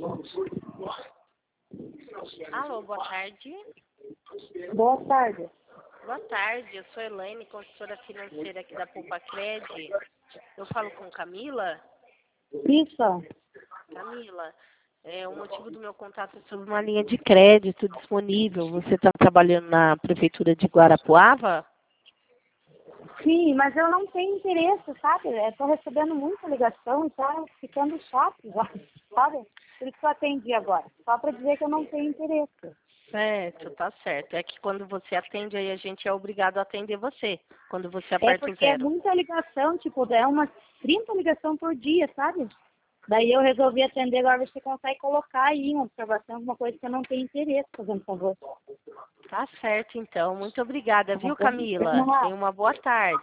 Alô, boa tarde. Boa tarde. Boa tarde, eu sou Elaine, consultora financeira aqui da Poupa Cred. Eu falo com Camila? Isso. Camila, o motivo do meu contato é sobre uma linha de crédito disponível. Você está trabalhando na Prefeitura de Guarapuava? Sim, mas eu não tenho interesse, sabe? Estou recebendo muita ligação e está ficando chato já, sabe? Por isso que eu atendi agora. Só para dizer que eu não tenho interesse. Certo, tá certo. É que quando você atende, aí a gente é obrigado a atender você, quando você É aperta o porque é zero. muita ligação, tipo, é umas 30 ligações por dia, sabe? Daí eu resolvi atender, agora você consegue colocar aí uma observação, alguma coisa que eu não tenho interesse, fazendo favor. Tá certo, então. Muito obrigada, Tá viu, bom? Camila? Tenha uma boa tarde.